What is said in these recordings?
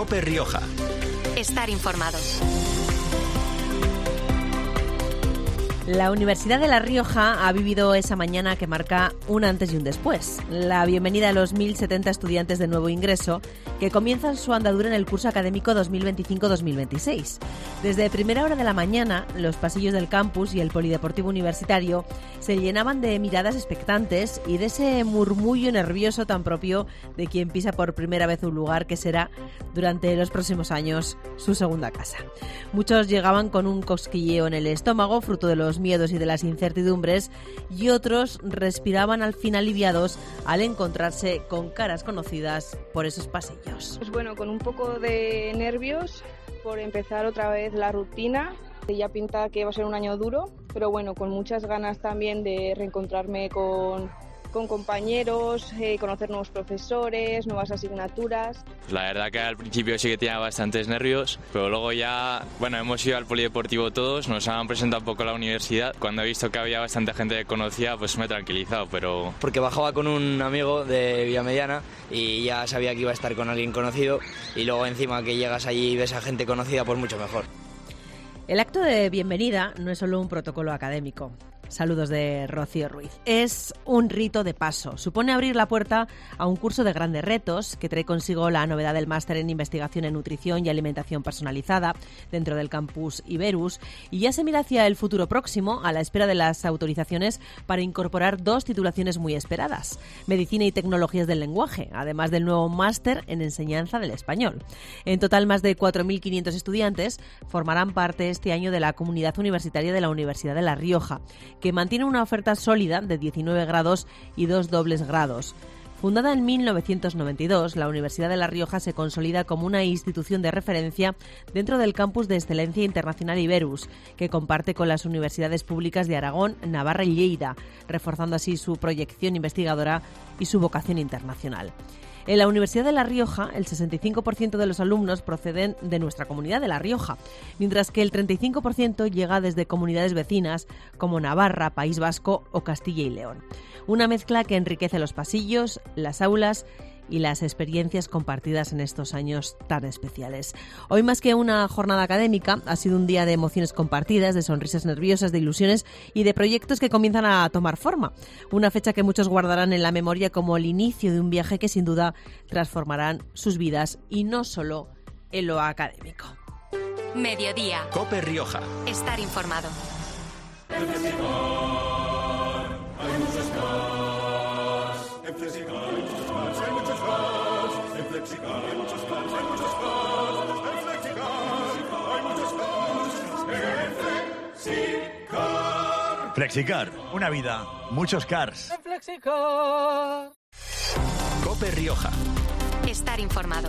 COPE Rioja. Estar informado. La Universidad de La Rioja ha vivido esa mañana que marca un antes y un después. La bienvenida a los 1.070 estudiantes de nuevo ingreso que comienzan su andadura en el curso académico 2025-2026. Desde primera hora de la mañana, los pasillos del campus y el polideportivo universitario se llenaban de miradas expectantes y de ese murmullo nervioso tan propio de quien pisa por primera vez un lugar que será, durante los próximos años, su segunda casa. Muchos llegaban con un cosquilleo en el estómago, fruto de los miedos y de las incertidumbres, y otros respiraban al fin aliviados al encontrarse con caras conocidas por esos pasillos. Pues bueno, con un poco de nervios por empezar otra vez la rutina. Ya pinta que va a ser un año duro, pero bueno, con muchas ganas también de reencontrarme con compañeros, conocer nuevos profesores, nuevas asignaturas. La verdad que al principio sí que tenía bastantes nervios, pero luego ya, hemos ido al polideportivo todos, nos han presentado un poco la universidad. Cuando he visto que había bastante gente que conocía, pues me he tranquilizado, pero... Porque bajaba con un amigo de Villamediana y ya sabía que iba a estar con alguien conocido, y luego encima que llegas allí y ves a gente conocida, pues mucho mejor. El acto de bienvenida no es solo un protocolo académico. Saludos de Rocío Ruiz. Es un rito de paso. Supone abrir la puerta a un curso de grandes retos que trae consigo la novedad del máster en investigación en nutrición y alimentación personalizada dentro del campus Iberus, y ya se mira hacia el futuro próximo a la espera de las autorizaciones para incorporar dos titulaciones muy esperadas: Medicina y Tecnologías del Lenguaje, además del nuevo máster en enseñanza del español. En total, más de 4.500 estudiantes formarán parte este año de la comunidad universitaria de la Universidad de La Rioja, que mantiene una oferta sólida de 19 grados y 2 dobles grados. Fundada en 1992, la Universidad de La Rioja se consolida como una institución de referencia dentro del campus de excelencia internacional Iberus, que comparte con las universidades públicas de Aragón, Navarra y Lleida, reforzando así su proyección investigadora y su vocación internacional. En la Universidad de La Rioja, el 65% de los alumnos proceden de nuestra comunidad de La Rioja, mientras que el 35% llega desde comunidades vecinas como Navarra, País Vasco o Castilla y León. Una mezcla que enriquece los pasillos, las aulas y las experiencias compartidas en estos años tan especiales. Hoy, más que una jornada académica, ha sido un día de emociones compartidas, de sonrisas nerviosas, de ilusiones y de proyectos que comienzan a tomar forma. Una fecha que muchos guardarán en la memoria como el inicio de un viaje que sin duda transformarán sus vidas, y no solo en lo académico. Mediodía. COPE Rioja. Estar informado. Flexicar, una vida, muchos cars. COPE Rioja. Estar informado.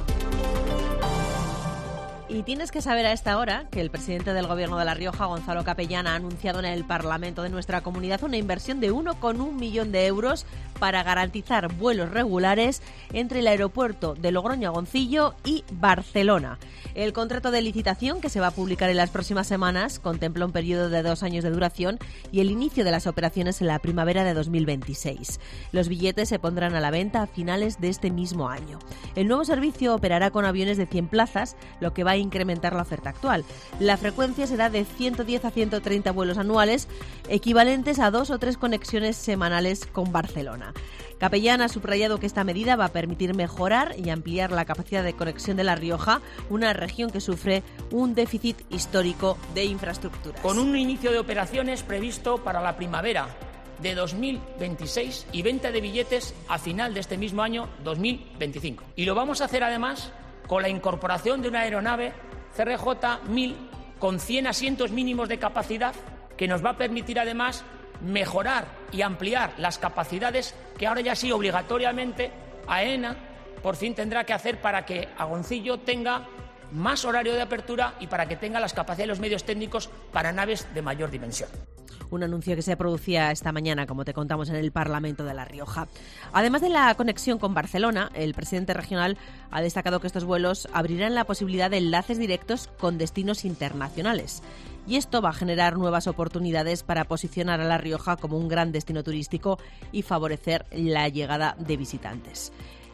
Y tienes que saber a esta hora que el presidente del Gobierno de La Rioja, Gonzalo Capellán, ha anunciado en el Parlamento de nuestra comunidad una inversión de 1,1 millón de euros para garantizar vuelos regulares entre el aeropuerto de Logroño-Agoncillo y Barcelona. El contrato de licitación, que se va a publicar en las próximas semanas, contempla un periodo de 2 años de duración y el inicio de las operaciones en la primavera de 2026. Los billetes se pondrán a la venta a finales de este mismo año. El nuevo servicio operará con aviones de 100 plazas, lo que va a incrementar la oferta actual. La frecuencia será de 110 a 130 vuelos anuales, equivalentes a 2 o 3 conexiones semanales con Barcelona. Capellán ha subrayado que esta medida va a permitir mejorar y ampliar la capacidad de conexión de La Rioja, una región que sufre un déficit histórico de infraestructuras. Con un inicio de operaciones previsto para la primavera de 2026 y venta de billetes a final de este mismo año 2025. Y lo vamos a hacer además con la incorporación de una aeronave CRJ-1000 con 100 asientos mínimos de capacidad, que nos va a permitir además mejorar y ampliar las capacidades que ahora ya sí obligatoriamente AENA por fin tendrá que hacer para que Agoncillo tenga más horario de apertura y para que tenga las capacidades de los medios técnicos para naves de mayor dimensión. Un anuncio que se producía esta mañana, como te contamos, en el Parlamento de La Rioja. Además de la conexión con Barcelona, el presidente regional ha destacado que estos vuelos abrirán la posibilidad de enlaces directos con destinos internacionales. Y esto va a generar nuevas oportunidades para posicionar a La Rioja como un gran destino turístico y favorecer la llegada de visitantes.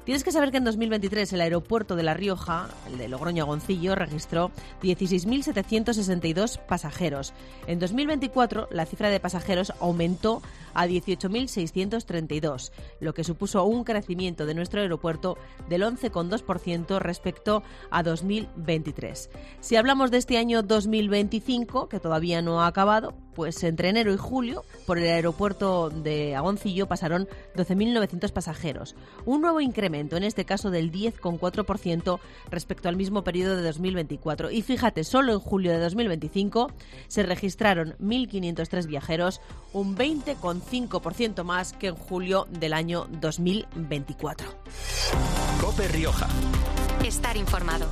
Tienes que saber que en 2023 el aeropuerto de La Rioja, el de Logroño-Agoncillo, registró 16.762 pasajeros. En 2024 la cifra de pasajeros aumentó a 18.632, lo que supuso un crecimiento de nuestro aeropuerto del 11,2% respecto a 2023. Si hablamos de este año 2025, que todavía no ha acabado, pues entre enero y julio por el aeropuerto de Agoncillo pasaron 12.900 pasajeros, un nuevo incremento, en este caso del 10,4% respecto al mismo periodo de 2024. Y fíjate, solo en julio de 2025 se registraron 1.503 viajeros, un 20,5% más que en julio del año 2024. COPE Rioja. Estar informado.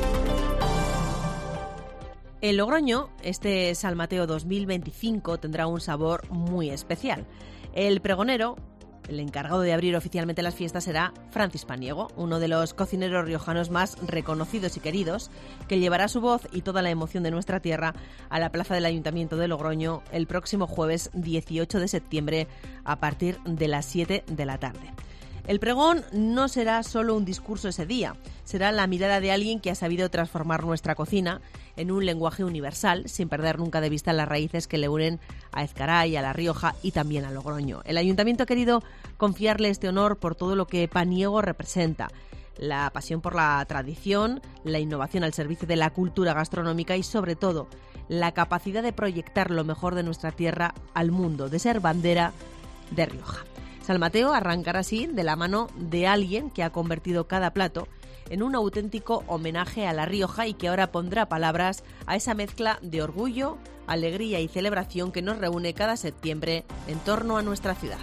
En Logroño, este San Mateo 2025 tendrá un sabor muy especial. El pregonero, el encargado de abrir oficialmente las fiestas, será Francis Paniego, uno de los cocineros riojanos más reconocidos y queridos, que llevará su voz y toda la emoción de nuestra tierra a la plaza del Ayuntamiento de Logroño el próximo jueves 18 de septiembre a partir de las 7 de la tarde. El pregón no será solo un discurso ese día, será la mirada de alguien que ha sabido transformar nuestra cocina en un lenguaje universal, sin perder nunca de vista las raíces que le unen a Ezcaray, a La Rioja y también a Logroño. El Ayuntamiento ha querido confiarle este honor por todo lo que Paniego representa: la pasión por la tradición, la innovación al servicio de la cultura gastronómica y, sobre todo, la capacidad de proyectar lo mejor de nuestra tierra al mundo, de ser bandera de Rioja. San Mateo arrancará así de la mano de alguien que ha convertido cada plato en un auténtico homenaje a La Rioja y que ahora pondrá palabras a esa mezcla de orgullo, alegría y celebración que nos reúne cada septiembre en torno a nuestra ciudad.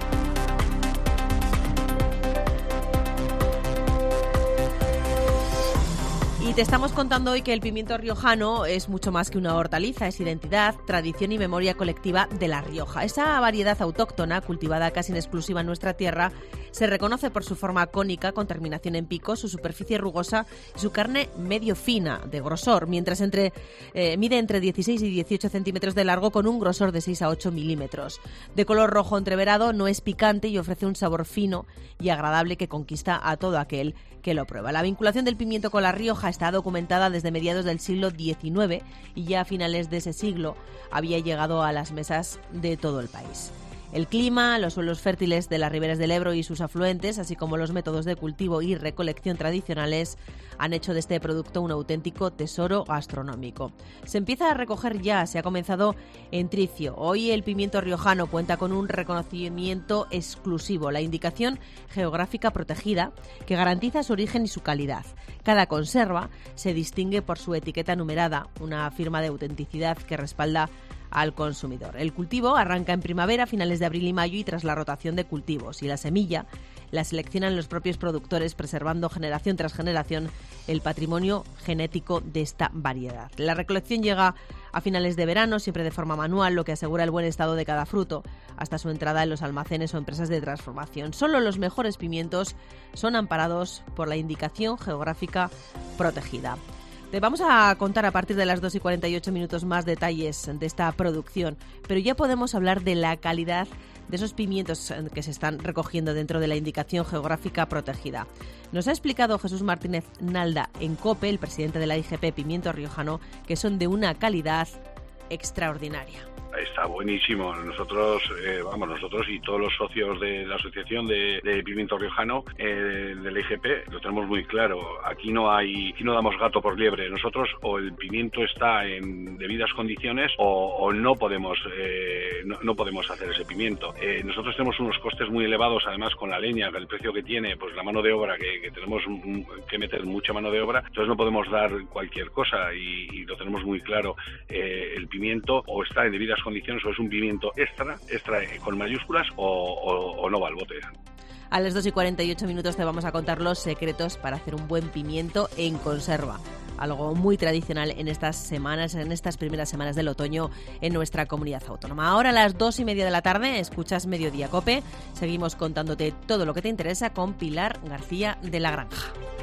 Y te estamos contando hoy que el pimiento riojano es mucho más que una hortaliza, es identidad, tradición y memoria colectiva de La Rioja. Esa variedad autóctona, cultivada casi en exclusiva en nuestra tierra, se reconoce por su forma cónica, con terminación en pico, su superficie rugosa y su carne medio fina, de grosor, mientras mide entre 16 y 18 centímetros de largo, con un grosor de 6 a 8 milímetros. De color rojo entreverado, no es picante y ofrece un sabor fino y agradable que conquista a todo aquel que lo prueba. La vinculación del pimiento con La Rioja está documentada desde mediados del siglo XIX y ya a finales de ese siglo había llegado a las mesas de todo el país. El clima, los suelos fértiles de las riberas del Ebro y sus afluentes, así como los métodos de cultivo y recolección tradicionales, han hecho de este producto un auténtico tesoro gastronómico. Se empieza a recoger ya, se ha comenzado en Tricio. Hoy el pimiento riojano cuenta con un reconocimiento exclusivo, la indicación geográfica protegida, que garantiza su origen y su calidad. Cada conserva se distingue por su etiqueta numerada, una firma de autenticidad que respalda al consumidor. El cultivo arranca en primavera, a finales de abril y mayo, y tras la rotación de cultivos, y la semilla la seleccionan los propios productores, preservando generación tras generación el patrimonio genético de esta variedad. La recolección llega a finales de verano, siempre de forma manual, lo que asegura el buen estado de cada fruto, hasta su entrada en los almacenes o empresas de transformación. Solo los mejores pimientos son amparados por la indicación geográfica protegida. Te vamos a contar a partir de las 2:48 más detalles de esta producción, pero ya podemos hablar de la calidad de esos pimientos que se están recogiendo dentro de la indicación geográfica protegida. Nos ha explicado Jesús Martínez Nalda en COPE, el presidente de la IGP Pimiento Riojano, que son de una calidad extraordinaria. Está buenísimo. Nosotros y todos los socios de la Asociación de Pimiento Riojano de la IGP lo tenemos muy claro. Aquí no damos gato por liebre. Nosotros o el pimiento está en debidas condiciones o no podemos hacer ese pimiento. Nosotros tenemos unos costes muy elevados, además con la leña, el precio que tiene, pues la mano de obra, que tenemos que meter mucha mano de obra, entonces no podemos dar cualquier cosa y lo tenemos muy claro. El pimiento o está en debidas condiciones o es un pimiento extra con mayúsculas o no va al bote. A las 2:48 te vamos a contar los secretos para hacer un buen pimiento en conserva. Algo muy tradicional en estas primeras semanas del otoño en nuestra comunidad autónoma. Ahora a las 2:30 de la tarde escuchas Mediodía COPE. Seguimos contándote todo lo que te interesa con Pilar García de la Granja.